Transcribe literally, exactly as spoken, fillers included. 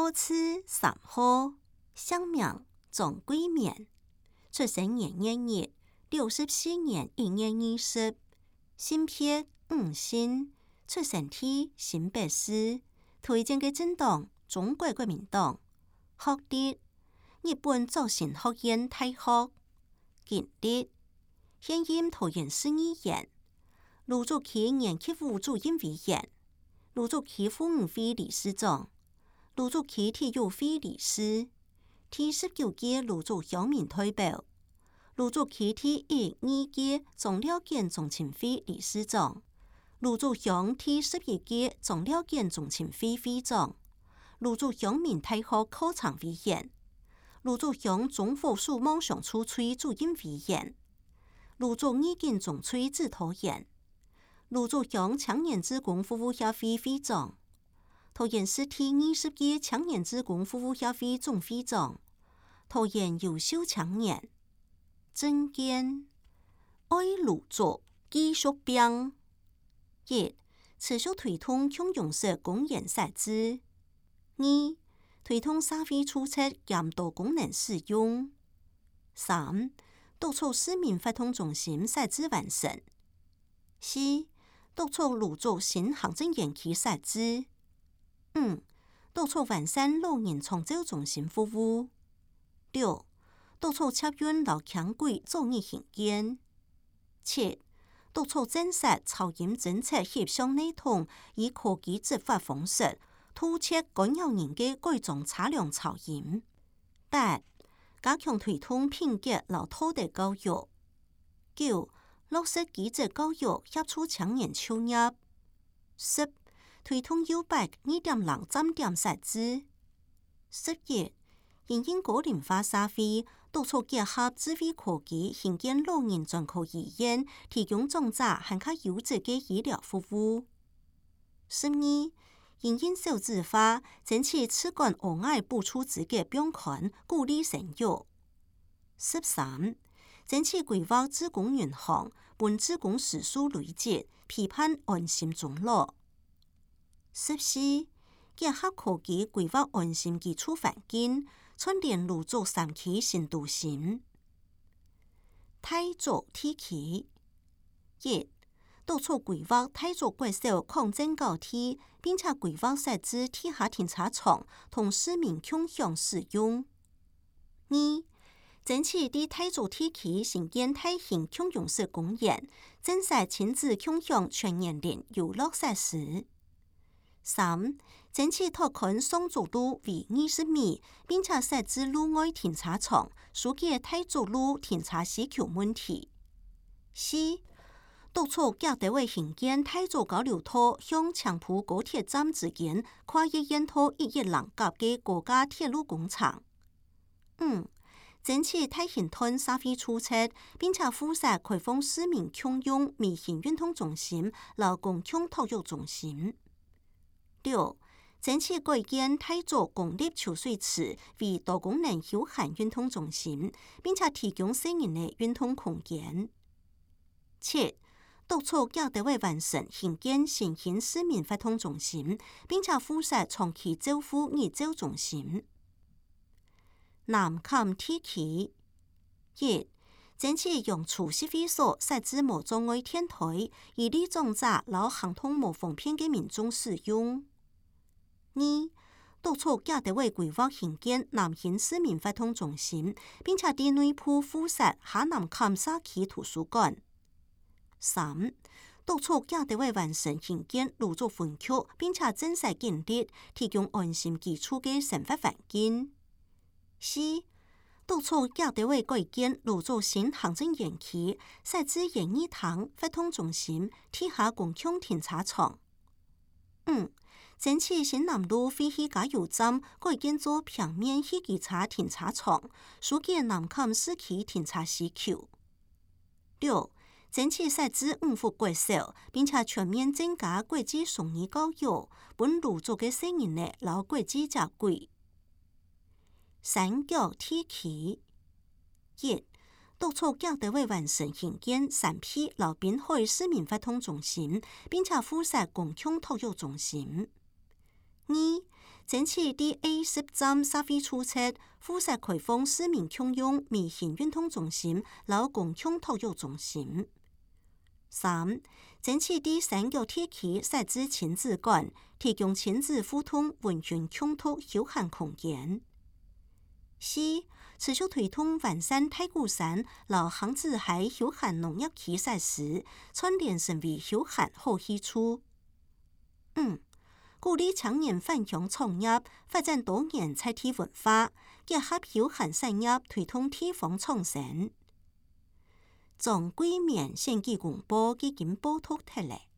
号次三号，姓名张贵冕，出生年月日六十四年一月二十，性别五姓，出生地新北市，推荐嘅政党中国國民黨，學歷日本造型學院大學，經歷現任桃園市議員，蘆竹區年級副主任委員，蘆竹區婦女會理事長，蘆竹區體育會理事，第十九屆蘆竹鄉民代表，蘆竹區第一二屆中寮檢中青會理事長，蘆竹鄉第十一屆中寮檢中青會會長，蘆竹鄉民大學考場委員，蘆竹鄉中華署夢想處處主任委員，蘆竹義警總區指導員，蘆竹鄉青年志工服務協會會長，桃園市第二十屆青年志工服務協會總會長，桃園優秀青年，政見愛蘆竹繼續拼，一持續推動共融式公園設置，二推動社會促進監督功能使用，三督促市民活動中心設置完成，四督促蘆竹新行政園區設置，五督促完善老人長照中心服務，六督促洽運老強軌早日興建，七督促正式超音偵測協商系統以科技執法方式突切干擾人嘅改裝車輛超音，八加強推動品格和道德教育，九落實基質教育協助青年就業，十推動優百二點零站點設置，十一因應高齡化社會，督促結合智慧科技興建老人專科醫院，提供長者更加優質嘅醫療服務，十二因應少子化，爭取次管額外補助資格標款，鼓勵生育，十三爭取規劃志工銀行，本志工時數累積，批判安心終老，十四結合科技規劃安心基礎環境，串聯蘆竹三區新都心。大竹地區一督促規劃大竹國小擴建高鐵，並且規劃設置地下停車場，同市民共享使用。二爭取喺大竹地區興建大型共融式公園，增設親子共享全年齡遊樂設施。三爭取拓寬雙竹路為二十米，並且設置路外停車場，疏解大竹路停車需求問題。四督促各單位興建大竹交流道向青埔高鐵站之間跨越沿途一億人甲嘅國家鐵路工程。五爭取大型屯社會促進，並且附設開放市民共用微型運動中心、勞工共體育中心。六爭取改建大竹公立秋水池為多功能休閒運動中心，並且提供私人的運動空間。七督促各單位完成興建新興市民活動中心，並且附設長期照護日照中心。南崁地區一爭取用除濕會所設置無障礙天台，以利長者老行動無方便嘅民眾使用。二督促各單位規劃興建南興市民活動中心，並且喺內埔附設下南崁社區圖書館。三督促各單位完成興建蘆竹分區，並且正式建立提供安心基礎嘅生活環境。四督促各單位改建蘆竹新行政園區，設置演藝堂、活動中心、地下公共停車場。五爭取新南路廢棄加油站改建做平面汽機車停車場，疏解南崁市區停車需求。六爭取設置五福國小，並且全面增加國際雙語教育，本蘆竹嘅聲音呢老國際接軌。三角地區一督促各單位完成興建三批老濱海市民活動中心，並且附設公共體育中心。二爭取第 A 十站社會註冊，附設開放市民共用微型運動中心、勞共享體育中心。三、爭取第三個地區設置親子館，提供親子互動、溫馨共讀休閒空間。四、持續推動完善太古山和杭子海休閒農業區設施，串聯成為休閒好去處。五、鼓勵青年返鄉創業，發展多元在地文化，結合休閒產業，推動地方創生。從櫃面選舉公報已經報導出來。